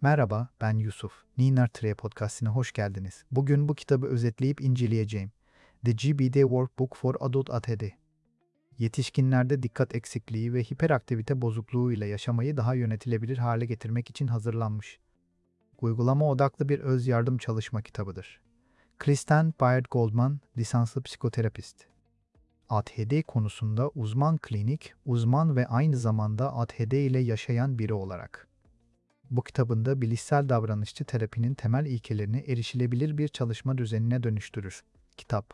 Merhaba, ben Yusuf. Niner Tire Podcast'ine hoş geldiniz. Bugün bu kitabı özetleyip inceleyeceğim. The GBD Workbook for Adult ADHD. Yetişkinlerde dikkat eksikliği ve hiperaktivite bozukluğu ile yaşamayı daha yönetilebilir hale getirmek için hazırlanmış. Uygulama odaklı bir öz yardım çalışma kitabıdır. Kristen Byard Goldman, lisanslı psikoterapist. ADHD konusunda uzman klinik, uzman ve aynı zamanda ADHD ile yaşayan biri olarak. Bu kitabında bilişsel davranışçı terapinin temel ilkelerini erişilebilir bir çalışma düzenine dönüştürür. Kitap,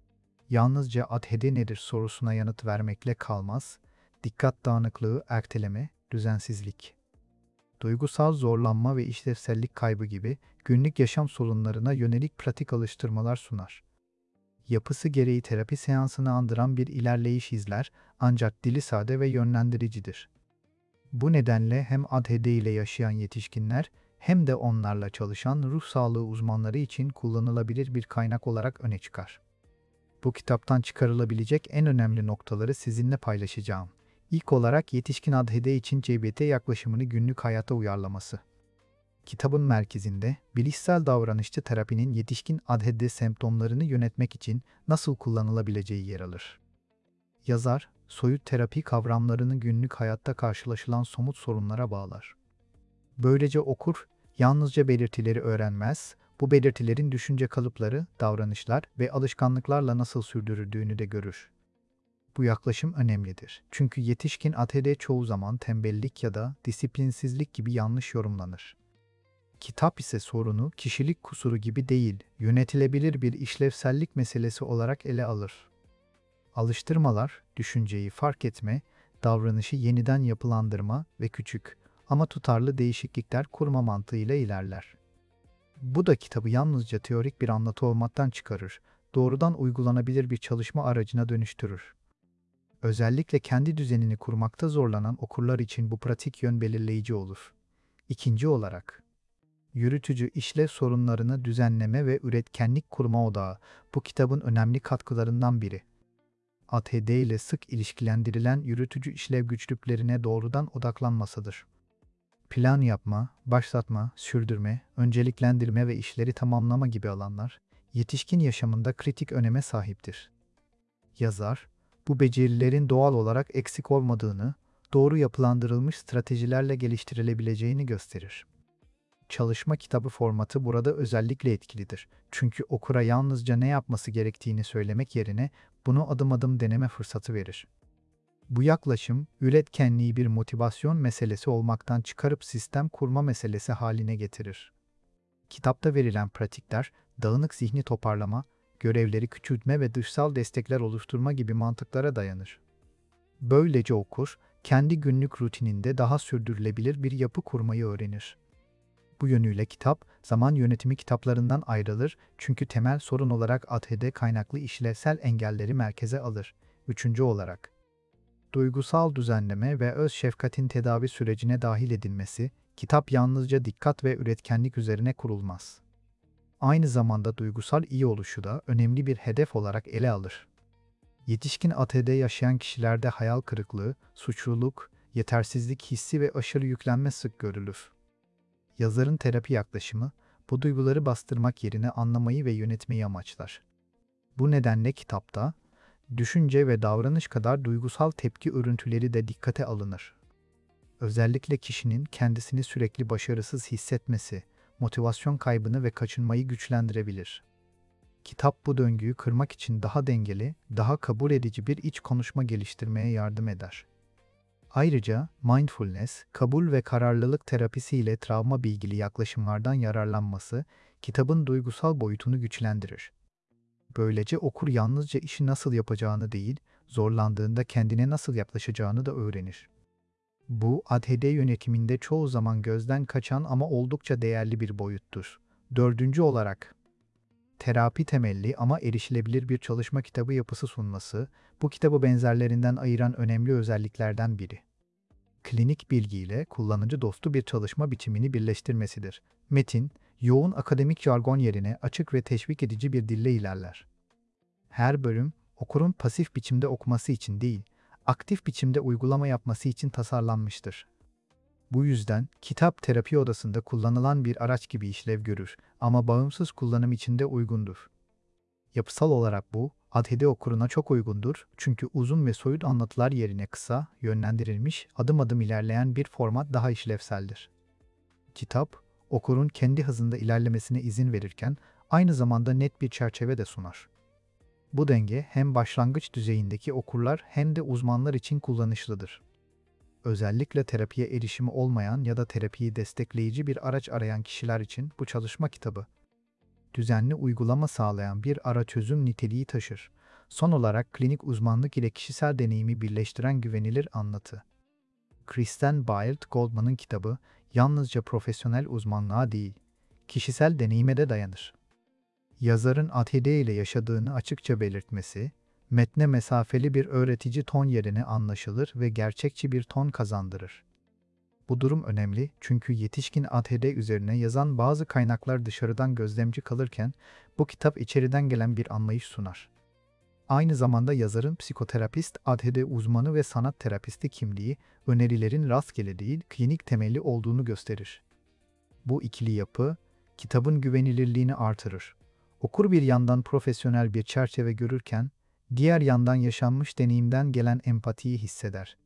yalnızca ADHD nedir sorusuna yanıt vermekle kalmaz, dikkat dağınıklığı, erteleme, düzensizlik, duygusal zorlanma ve işlevsellik kaybı gibi günlük yaşam sorunlarına yönelik pratik alıştırmalar sunar. Yapısı gereği terapi seansını andıran bir ilerleyiş izler, ancak dili sade ve yönlendiricidir. Bu nedenle hem ADHD ile yaşayan yetişkinler hem de onlarla çalışan ruh sağlığı uzmanları için kullanılabilir bir kaynak olarak öne çıkar. Bu kitaptan çıkarılabilecek en önemli noktaları sizinle paylaşacağım. İlk olarak yetişkin ADHD için CBT yaklaşımını günlük hayata uyarlaması. Kitabın merkezinde bilişsel davranışçı terapinin yetişkin ADHD semptomlarını yönetmek için nasıl kullanılabileceği yer alır. Yazar, soyut terapi kavramlarını günlük hayatta karşılaşılan somut sorunlara bağlar. Böylece okur, yalnızca belirtileri öğrenmez, bu belirtilerin düşünce kalıpları, davranışlar ve alışkanlıklarla nasıl sürdürüldüğünü de görür. Bu yaklaşım önemlidir. Çünkü yetişkin ADHD çoğu zaman tembellik ya da disiplinsizlik gibi yanlış yorumlanır. Kitap ise sorunu kişilik kusuru gibi değil, yönetilebilir bir işlevsellik meselesi olarak ele alır. Alıştırmalar, düşünceyi fark etme, davranışı yeniden yapılandırma ve küçük ama tutarlı değişiklikler kurma mantığıyla ilerler. Bu da kitabı yalnızca teorik bir anlatı olmaktan çıkarır, doğrudan uygulanabilir bir çalışma aracına dönüştürür. Özellikle kendi düzenini kurmakta zorlanan okurlar için bu pratik yön belirleyici olur. İkinci olarak, yürütücü işlev sorunlarını düzenleme ve üretkenlik kurma odağı bu kitabın önemli katkılarından biri. ADHD ile sık ilişkilendirilen yürütücü işlev güçlüklerine doğrudan odaklanmasıdır. Plan yapma, başlatma, sürdürme, önceliklendirme ve işleri tamamlama gibi alanlar, yetişkin yaşamında kritik öneme sahiptir. Yazar, bu becerilerin doğal olarak eksik olmadığını, doğru yapılandırılmış stratejilerle geliştirilebileceğini gösterir. Çalışma kitabı formatı burada özellikle etkilidir. Çünkü okura yalnızca ne yapması gerektiğini söylemek yerine bunu adım adım deneme fırsatı verir. Bu yaklaşım, üretkenliği bir motivasyon meselesi olmaktan çıkarıp sistem kurma meselesi haline getirir. Kitapta verilen pratikler, dağınık zihni toparlama, görevleri küçültme ve dışsal destekler oluşturma gibi mantıklara dayanır. Böylece okur, kendi günlük rutininde daha sürdürülebilir bir yapı kurmayı öğrenir. Bu yönüyle kitap, zaman yönetimi kitaplarından ayrılır çünkü temel sorun olarak ADHD kaynaklı işlevsel engelleri merkeze alır. Üçüncü olarak, duygusal düzenleme ve öz şefkatin tedavi sürecine dahil edilmesi, kitap yalnızca dikkat ve üretkenlik üzerine kurulmaz. Aynı zamanda duygusal iyi oluşu da önemli bir hedef olarak ele alır. Yetişkin ADHD yaşayan kişilerde hayal kırıklığı, suçluluk, yetersizlik hissi ve aşırı yüklenme sık görülür. Yazarın terapi yaklaşımı, bu duyguları bastırmak yerine anlamayı ve yönetmeyi amaçlar. Bu nedenle kitapta, düşünce ve davranış kadar duygusal tepki örüntüleri de dikkate alınır. Özellikle kişinin kendisini sürekli başarısız hissetmesi, motivasyon kaybını ve kaçınmayı güçlendirebilir. Kitap bu döngüyü kırmak için daha dengeli, daha kabul edici bir iç konuşma geliştirmeye yardım eder. Ayrıca mindfulness, kabul ve kararlılık terapisi ile travma bilgili yaklaşımlardan yararlanması, kitabın duygusal boyutunu güçlendirir. Böylece okur yalnızca işi nasıl yapacağını değil, zorlandığında kendine nasıl yaklaşacağını da öğrenir. Bu, ADHD yönetiminde çoğu zaman gözden kaçan ama oldukça değerli bir boyuttur. Dördüncü olarak, terapi temelli ama erişilebilir bir çalışma kitabı yapısı sunması, bu kitabı benzerlerinden ayıran önemli özelliklerden biri. Klinik bilgiyle kullanıcı dostu bir çalışma biçimini birleştirmesidir. Metin, yoğun akademik jargon yerine açık ve teşvik edici bir dille ilerler. Her bölüm, okurun pasif biçimde okuması için değil, aktif biçimde uygulama yapması için tasarlanmıştır. Bu yüzden kitap terapi odasında kullanılan bir araç gibi işlev görür ama bağımsız kullanım için de uygundur. Yapısal olarak bu, ADHD okuruna çok uygundur çünkü uzun ve soyut anlatılar yerine kısa, yönlendirilmiş, adım adım ilerleyen bir format daha işlevseldir. Kitap, okurun kendi hızında ilerlemesine izin verirken aynı zamanda net bir çerçeve de sunar. Bu denge hem başlangıç düzeyindeki okurlar hem de uzmanlar için kullanışlıdır. Özellikle terapiye erişimi olmayan ya da terapiyi destekleyici bir araç arayan kişiler için bu çalışma kitabı, düzenli uygulama sağlayan bir ara çözüm niteliği taşır. Son olarak klinik uzmanlık ile kişisel deneyimi birleştiren güvenilir anlatı. Kristen Bild Goldman'ın kitabı yalnızca profesyonel uzmanlığa değil, kişisel deneyime de dayanır. Yazarın ADHD ile yaşadığını açıkça belirtmesi, metne mesafeli bir öğretici ton yerine anlaşılır ve gerçekçi bir ton kazandırır. Bu durum önemli çünkü yetişkin ADHD üzerine yazan bazı kaynaklar dışarıdan gözlemci kalırken bu kitap içeriden gelen bir anlayış sunar. Aynı zamanda yazarın psikoterapist, ADHD uzmanı ve sanat terapisti kimliği önerilerin rastgele değil, klinik temelli olduğunu gösterir. Bu ikili yapı, kitabın güvenilirliğini artırır. Okur bir yandan profesyonel bir çerçeve görürken, diğer yandan yaşanmış deneyimden gelen empatiyi hisseder.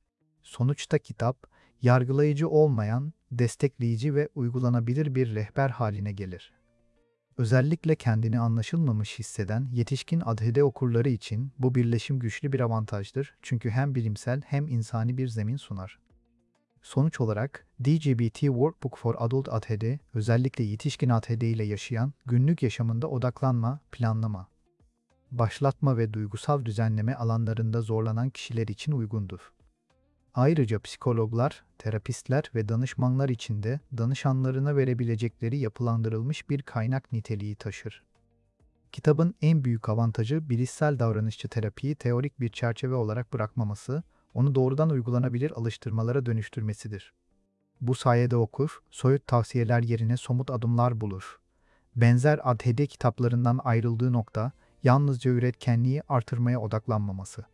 Sonuçta kitap, yargılayıcı olmayan, destekleyici ve uygulanabilir bir rehber haline gelir. Özellikle kendini anlaşılmamış hisseden yetişkin ADHD okurları için bu birleşim güçlü bir avantajdır çünkü hem bilimsel hem insani bir zemin sunar. Sonuç olarak, DGBT Workbook for Adult ADHD, özellikle yetişkin ADHD ile yaşayan, günlük yaşamında odaklanma, planlama, başlatma ve duygusal düzenleme alanlarında zorlanan kişiler için uygundur. Ayrıca psikologlar, terapistler ve danışmanlar için de danışanlarına verebilecekleri yapılandırılmış bir kaynak niteliği taşır. Kitabın en büyük avantajı bilişsel davranışçı terapiyi teorik bir çerçeve olarak bırakmaması, onu doğrudan uygulanabilir alıştırmalara dönüştürmesidir. Bu sayede okur, soyut tavsiyeler yerine somut adımlar bulur. Benzer ADHD kitaplarından ayrıldığı nokta, yalnızca üretkenliği artırmaya odaklanmaması.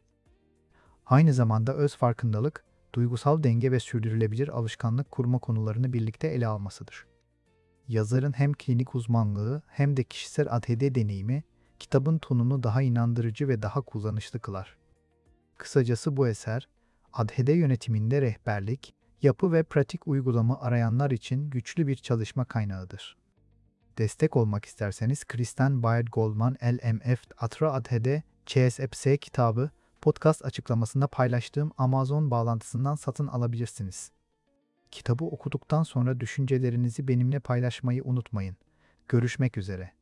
Aynı zamanda öz farkındalık, duygusal denge ve sürdürülebilir alışkanlık kurma konularını birlikte ele almasıdır. Yazarın hem klinik uzmanlığı hem de kişisel ADHD deneyimi, kitabın tonunu daha inandırıcı ve daha kullanışlı kılar. Kısacası bu eser, ADHD yönetiminde rehberlik, yapı ve pratik uygulama arayanlar için güçlü bir çalışma kaynağıdır. Destek olmak isterseniz Kristen Bild Goldman LMF Atra ADHD CSFS kitabı podcast açıklamasında paylaştığım Amazon bağlantısından satın alabilirsiniz. Kitabı okuduktan sonra düşüncelerinizi benimle paylaşmayı unutmayın. Görüşmek üzere.